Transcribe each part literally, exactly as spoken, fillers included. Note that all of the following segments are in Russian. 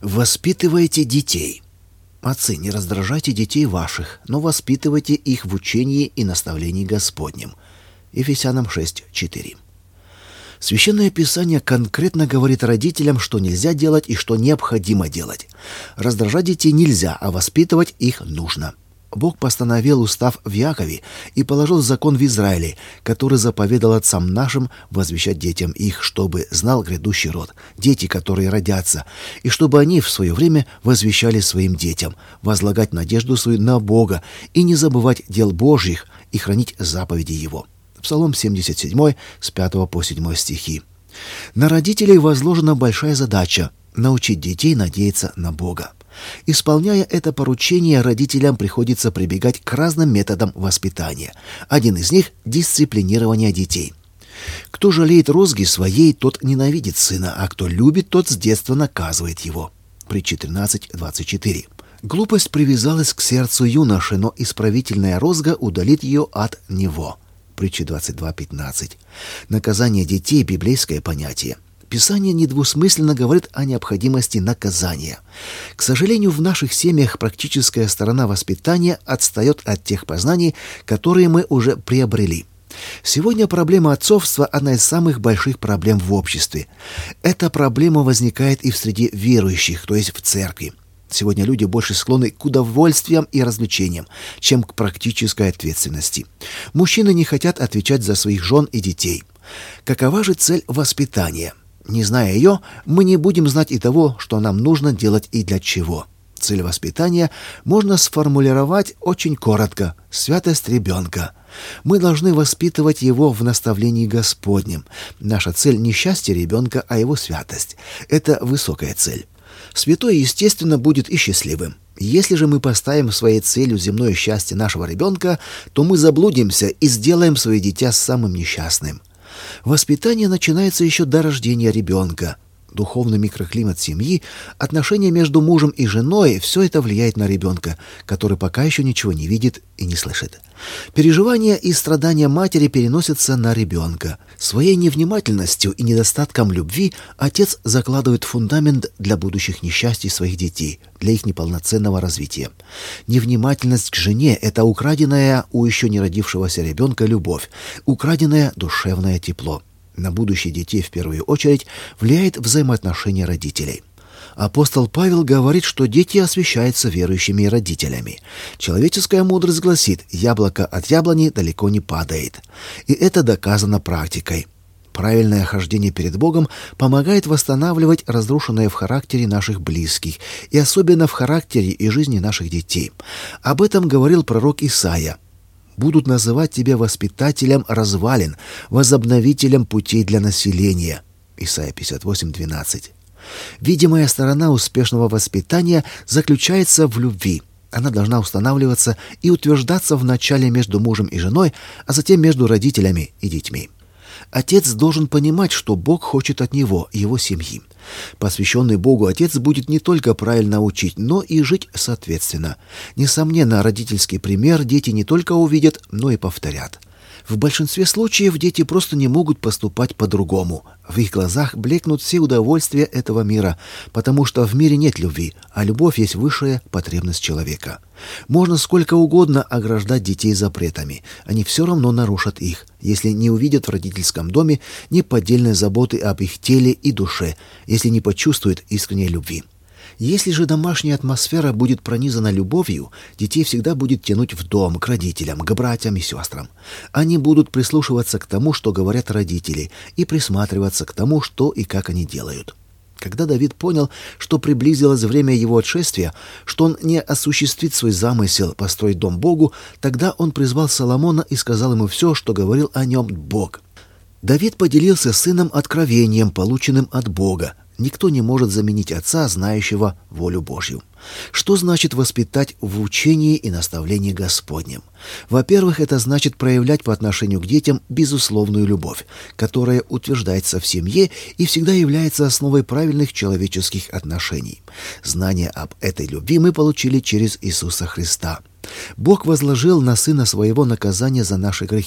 Воспитывайте детей. Отцы, не раздражайте детей ваших, но воспитывайте их в учении и наставлении Господнем. Ефесянам шесть четыре. Священное Писание конкретно говорит родителям, что нельзя делать и что необходимо делать. Раздражать детей нельзя, а воспитывать их нужно. Бог постановил устав в Якове и положил закон в Израиле, который заповедал отцам нашим возвещать детям их, чтобы знал грядущий род, дети, которые родятся, и чтобы они в свое время возвещали своим детям, возлагать надежду свою на Бога и не забывать дел Божьих и хранить заповеди Его. Псалом семьдесят семь, с пятого по седьмой стихи. На родителей возложена большая задача – научить детей надеяться на Бога. Исполняя это поручение, родителям приходится прибегать к разным методам воспитания. Один из них – дисциплинирование детей. Кто жалеет розги своей, тот ненавидит сына, а кто любит, тот с детства наказывает его. Притча тринадцать двадцать четыре. Глупость привязалась к сердцу юноши, но исправительная розга удалит ее от него. Притча двадцать два пятнадцать. Наказание детей – библейское понятие. Писание недвусмысленно говорит о необходимости наказания. К сожалению, в наших семьях практическая сторона воспитания отстает от тех познаний, которые мы уже приобрели. Сегодня проблема отцовства – одна из самых больших проблем в обществе. Эта проблема возникает и в среде верующих, то есть в церкви. Сегодня люди больше склонны к удовольствиям и развлечениям, чем к практической ответственности. Мужчины не хотят отвечать за своих жен и детей. Какова же цель воспитания? Не зная ее, мы не будем знать и того, что нам нужно делать и для чего. Цель воспитания можно сформулировать очень коротко – святость ребенка. Мы должны воспитывать его в наставлении Господнем. Наша цель не счастье ребенка, а его святость. Это высокая цель. Святой, естественно, будет и счастливым. Если же мы поставим своей целью земное счастье нашего ребенка, то мы заблудимся и сделаем свое дитя самым несчастным. Воспитание начинается еще до рождения ребенка. Духовный микроклимат семьи, отношения между мужем и женой – все это влияет на ребенка, который пока еще ничего не видит и не слышит. Переживания и страдания матери переносятся на ребенка. Своей невнимательностью и недостатком любви отец закладывает фундамент для будущих несчастий своих детей, для их неполноценного развития. Невнимательность к жене – это украденная у еще не родившегося ребенка любовь, украденное душевное тепло. На будущее детей в первую очередь влияет взаимоотношения родителей. Апостол Павел говорит, что дети освящаются верующими родителями. Человеческая мудрость гласит: «Яблоко от яблони далеко не падает». И это доказано практикой. Правильное хождение перед Богом помогает восстанавливать разрушенное в характере наших близких, и особенно в характере и жизни наших детей. Об этом говорил пророк Исаия. «Будут называть тебя воспитателем развалин, возобновителем путей для населения». Исайя пятьдесят восемь двенадцать. Видимая сторона успешного воспитания заключается в любви. Она должна устанавливаться и утверждаться вначале между мужем и женой, а затем между родителями и детьми. Отец должен понимать, что Бог хочет от него, его семьи. Посвященный Богу отец будет не только правильно учить, но и жить соответственно. Несомненно, родительский пример дети не только увидят, но и повторят. В большинстве случаев дети просто не могут поступать по-другому. В их глазах блекнут все удовольствия этого мира, потому что в мире нет любви, а любовь есть высшая потребность человека. Можно сколько угодно ограждать детей запретами, они все равно нарушат их, если не увидят в родительском доме неподдельной заботы об их теле и душе, если не почувствуют искренней любви. Если же домашняя атмосфера будет пронизана любовью, детей всегда будет тянуть в дом, к родителям, к братьям и сестрам. Они будут прислушиваться к тому, что говорят родители, и присматриваться к тому, что и как они делают. Когда Давид понял, что приблизилось время его отшествия, что он не осуществит свой замысел построить дом Богу, тогда он призвал Соломона и сказал ему все, что говорил о нем Бог. Давид поделился с сыном откровением, полученным от Бога. Никто не может заменить отца, знающего волю Божью. Что значит воспитать в учении и наставлении Господнем? Во-первых, это значит проявлять по отношению к детям безусловную любовь, которая утверждается в семье и всегда является основой правильных человеческих отношений. Знание об этой любви мы получили через Иисуса Христа. Бог возложил на Сына Своего наказание за наши грехи,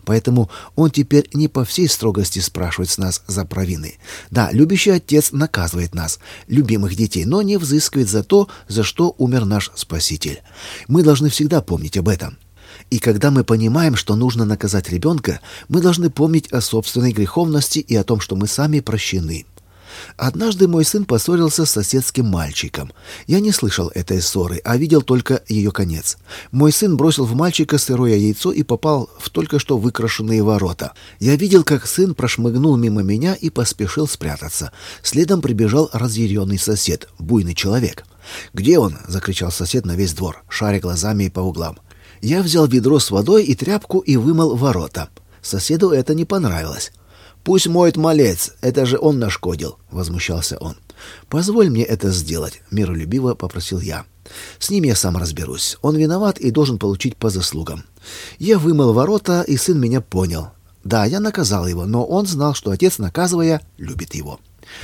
Поэтому он теперь не по всей строгости спрашивает с нас за провины. Да, любящий отец наказывает нас, любимых детей, но не взыскивает за то, за что умер наш Спаситель. Мы должны всегда помнить об этом. И когда мы понимаем, что нужно наказать ребенка, мы должны помнить о собственной греховности и о том, что мы сами прощены. Однажды мой сын поссорился с соседским мальчиком. Я не слышал этой ссоры, а видел только ее конец. Мой сын бросил в мальчика сырое яйцо и попал в только что выкрашенные ворота. Я видел, как сын прошмыгнул мимо меня и поспешил спрятаться. Следом прибежал разъяренный сосед, буйный человек. «Где он?» — закричал сосед на весь двор, шаря глазами по углам. Я взял ведро с водой и тряпку и вымыл ворота. Соседу это не понравилось. «Пусть моет малец, это же он нашкодил», — возмущался он. «Позволь мне это сделать», — миролюбиво попросил я. «С ним я сам разберусь. Он виноват и должен получить по заслугам». Я вымыл ворота, и сын меня понял. Да, я наказал его, но он знал, что отец, наказывая, любит его.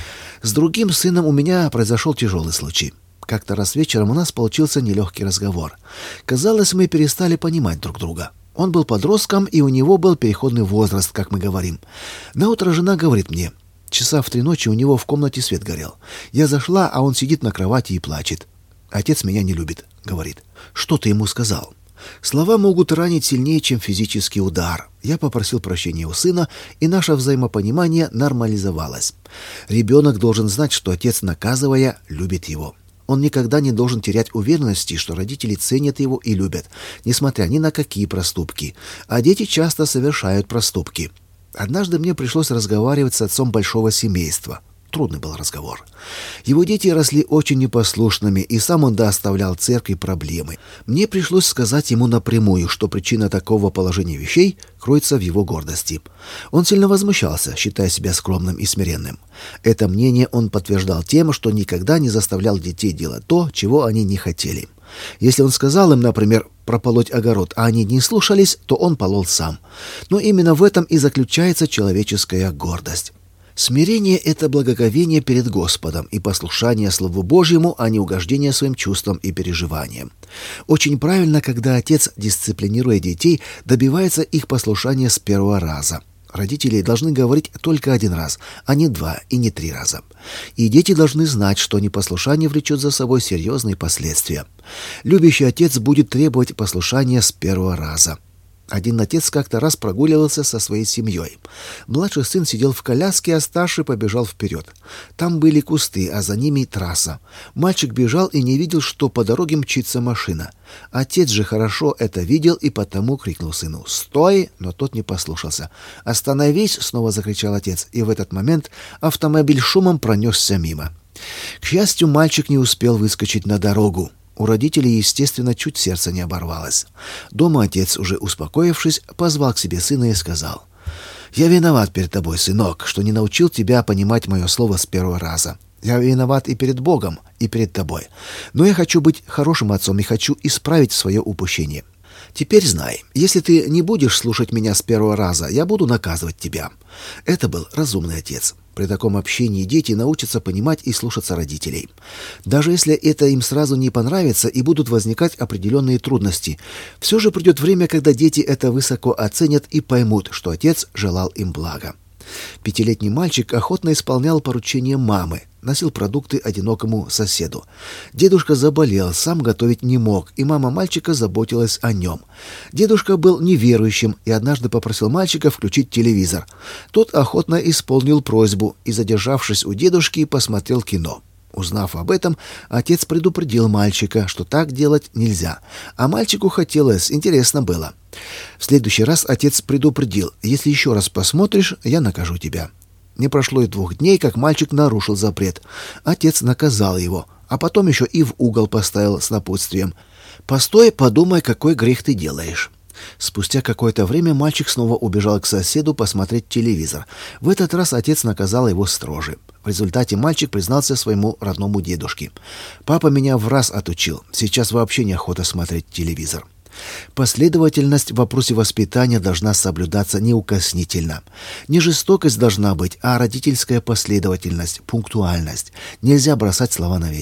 С другим сыном у меня произошел тяжелый случай. Как-то раз вечером у нас получился нелегкий разговор. Казалось, мы перестали понимать друг друга. Он был подростком, и у него был переходный возраст, как мы говорим. Наутро жена говорит мне, часа в три ночи у него в комнате свет горел. Я зашла, а он сидит на кровати и плачет. «Отец меня не любит», — говорит. «Что ты ему сказал?» Слова могут ранить сильнее, чем физический удар. Я попросил прощения у сына, и наше взаимопонимание нормализовалось. Ребенок должен знать, что отец, наказывая, любит его. Он никогда не должен терять уверенности, что родители ценят его и любят, несмотря ни на какие проступки. А дети часто совершают проступки. Однажды мне пришлось разговаривать с отцом большого семейства. Трудный был разговор. Его дети росли очень непослушными, и сам он доставлял церкви проблемы. Мне пришлось сказать ему напрямую, что причина такого положения вещей кроется в его гордости. Он сильно возмущался, считая себя скромным и смиренным. Это мнение он подтверждал тем, что никогда не заставлял детей делать то, чего они не хотели. Если он сказал им, например, прополоть огород, а они не слушались, то он полол сам. Но именно в этом и заключается человеческая гордость. Смирение — это благоговение перед Господом и послушание Слову Божьему, а не угождение своим чувствам и переживаниям. Очень правильно, когда отец, дисциплинируя детей, добивается их послушания с первого раза. Родители должны говорить только один раз, а не два и не три раза. И дети должны знать, что непослушание влечет за собой серьезные последствия. Любящий отец будет требовать послушания с первого раза. Один отец как-то раз прогуливался со своей семьей. Младший сын сидел в коляске, а старший побежал вперед. Там были кусты, а за ними трасса. Мальчик бежал и не видел, что по дороге мчится машина. Отец же хорошо это видел и потому крикнул сыну «Стой!», но тот не послушался. «Остановись!» — снова закричал отец, и в этот момент автомобиль шумом пронесся мимо. К счастью, мальчик не успел выскочить на дорогу. У родителей, естественно, чуть сердце не оборвалось. Дома отец, уже успокоившись, позвал к себе сына и сказал: «Я виноват перед тобой, сынок, что не научил тебя понимать мое слово с первого раза. Я виноват и перед Богом, и перед тобой. Но я хочу быть хорошим отцом и хочу исправить свое упущение. Теперь знай, если ты не будешь слушать меня с первого раза, я буду наказывать тебя». Это был разумный отец. При таком общении дети научатся понимать и слушаться родителей. Даже если это им сразу не понравится и будут возникать определенные трудности, все же придет время, когда дети это высоко оценят и поймут, что отец желал им блага. Пятилетний мальчик охотно исполнял поручения мамы, носил продукты одинокому соседу. Дедушка заболел, сам готовить не мог, и мама мальчика заботилась о нем. Дедушка был неверующим и однажды попросил мальчика включить телевизор. Тот охотно исполнил просьбу и, задержавшись у дедушки, посмотрел кино. Узнав об этом, отец предупредил мальчика, что так делать нельзя. А мальчику хотелось, интересно было. В следующий раз отец предупредил: «Если еще раз посмотришь, я накажу тебя». Не прошло и двух дней, как мальчик нарушил запрет. Отец наказал его, а потом еще и в угол поставил с напутствием: «Постой, подумай, какой грех ты делаешь». Спустя какое-то время мальчик снова убежал к соседу посмотреть телевизор. В этот раз отец наказал его строже. В результате мальчик признался своему родному дедушке: «Папа меня в раз отучил. Сейчас вообще неохота смотреть телевизор». Последовательность в вопросе воспитания должна соблюдаться неукоснительно. Не жестокость должна быть, а родительская последовательность, пунктуальность. Нельзя бросать слова на ветер.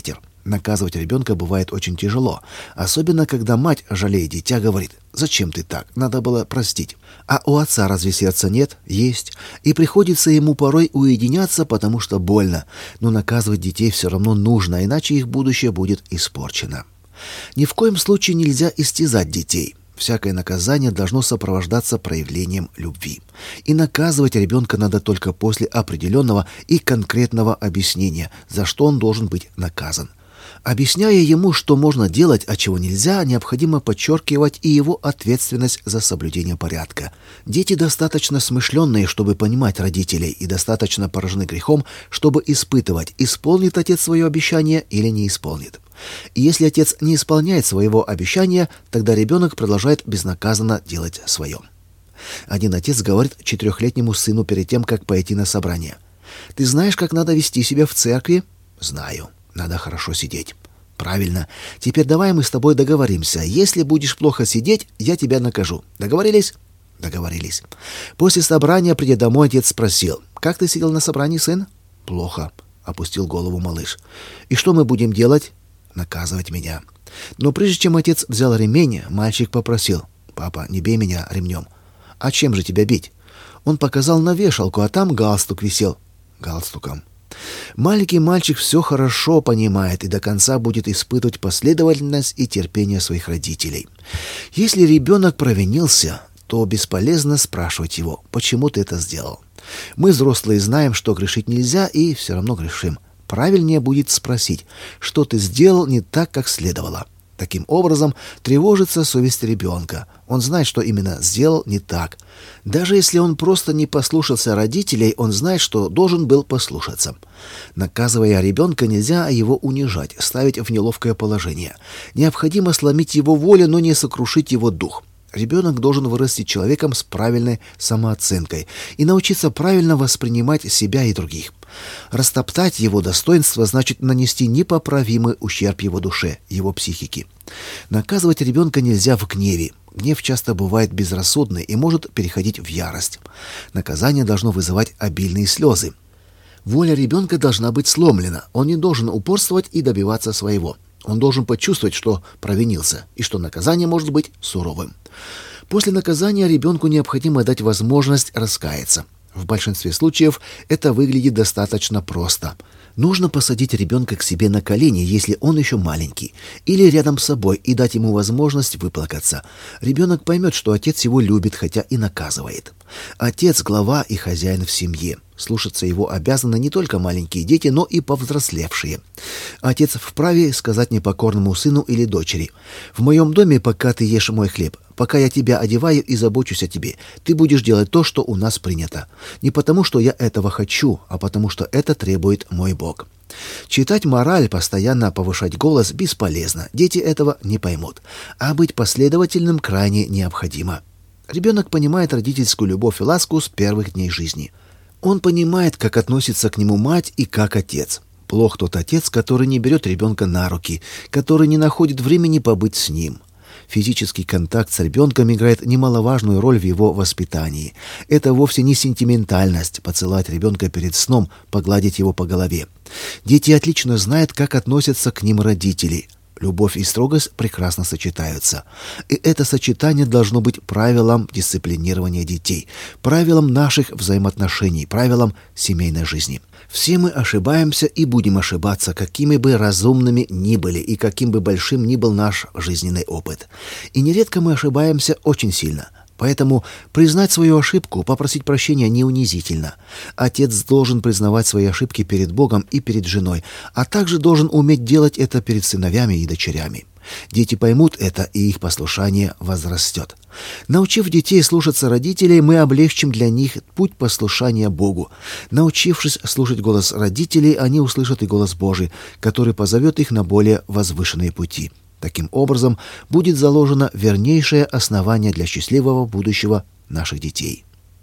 Наказывать ребенка бывает очень тяжело, особенно когда мать, жалея дитя, говорит: «Зачем ты так? Надо было простить». А у отца разве сердца нет? Есть. И приходится ему порой уединяться, потому что больно. Но наказывать детей все равно нужно, иначе их будущее будет испорчено. Ни в коем случае нельзя истязать детей. Всякое наказание должно сопровождаться проявлением любви. И наказывать ребенка надо только после определенного и конкретного объяснения, за что он должен быть наказан. Объясняя ему, что можно делать, а чего нельзя, необходимо подчеркивать и его ответственность за соблюдение порядка. Дети достаточно смышленные, чтобы понимать родителей, и достаточно поражены грехом, чтобы испытывать, исполнит отец свое обещание или не исполнит. И если отец не исполняет своего обещания, тогда ребенок продолжает безнаказанно делать свое. Один отец говорит четырехлетнему сыну перед тем, как пойти на собрание: «Ты знаешь, как надо вести себя в церкви?» «Знаю. Надо хорошо сидеть». «Правильно. Теперь давай мы с тобой договоримся. Если будешь плохо сидеть, я тебя накажу. Договорились?» «Договорились». После собрания, придя домой, отец спросил: «Как ты сидел на собрании, сын?» «Плохо», — опустил голову малыш. «И что мы будем делать?» «Наказывать меня». Но прежде чем отец взял ремень, мальчик попросил: «Папа, не бей меня ремнем». «А чем же тебя бить?» Он показал на вешалку, а там галстук висел. «Галстуком». Маленький мальчик все хорошо понимает и до конца будет испытывать последовательность и терпение своих родителей. Если ребенок провинился, то бесполезно спрашивать его: «Почему ты это сделал?» Мы, взрослые, знаем, что грешить нельзя, и все равно грешим. Правильнее будет спросить: «Что ты сделал не так, как следовало?» Таким образом, тревожится совесть ребенка. Он знает, что именно сделал не так. Даже если он просто не послушался родителей, он знает, что должен был послушаться. Наказывая ребенка, нельзя его унижать, ставить в неловкое положение. Необходимо сломить его волю, но не сокрушить его дух. Ребенок должен вырасти человеком с правильной самооценкой и научиться правильно воспринимать себя и других. Растоптать его достоинство значит нанести непоправимый ущерб его душе, его психике. Наказывать ребенка нельзя в гневе. Гнев часто бывает безрассудный и может переходить в ярость. Наказание должно вызывать обильные слезы. Воля ребенка должна быть сломлена. Он не должен упорствовать и добиваться своего. Он должен почувствовать, что провинился, и что наказание может быть суровым. После наказания ребенку необходимо дать возможность раскаяться. В большинстве случаев это выглядит достаточно просто. Нужно посадить ребенка к себе на колени, если он еще маленький, или рядом с собой, и дать ему возможность выплакаться. Ребенок поймет, что отец его любит, хотя и наказывает. Отец – глава и хозяин в семье. Слушаться его обязаны не только маленькие дети, но и повзрослевшие. Отец вправе сказать непокорному сыну или дочери: «В моем доме, пока ты ешь мой хлеб, пока я тебя одеваю и забочусь о тебе, ты будешь делать то, что у нас принято. Не потому, что я этого хочу, а потому, что это требует мой Бог». Читать мораль, постоянно повышать голос бесполезно, дети этого не поймут. А быть последовательным крайне необходимо. Ребенок понимает родительскую любовь и ласку с первых дней жизни. Он понимает, как относится к нему мать и как отец. Плох тот отец, который не берет ребенка на руки, который не находит времени побыть с ним. Физический контакт с ребенком играет немаловажную роль в его воспитании. Это вовсе не сентиментальность — поцеловать ребенка перед сном, погладить его по голове. Дети отлично знают, как относятся к ним родители. Любовь и строгость прекрасно сочетаются. И это сочетание должно быть правилом дисциплинирования детей, правилом наших взаимоотношений, правилом семейной жизни. Все мы ошибаемся и будем ошибаться, какими бы разумными ни были и каким бы большим ни был наш жизненный опыт. И нередко мы ошибаемся очень сильно. Поэтому признать свою ошибку, попросить прощения не унизительно. Отец должен признавать свои ошибки перед Богом и перед женой, а также должен уметь делать это перед сыновьями и дочерями. Дети поймут это, и их послушание возрастет. Научив детей слушаться родителей, мы облегчим для них путь послушания Богу. Научившись слушать голос родителей, они услышат и голос Божий, который позовет их на более возвышенные пути. Таким образом, будет заложено вернейшее основание для счастливого будущего наших детей.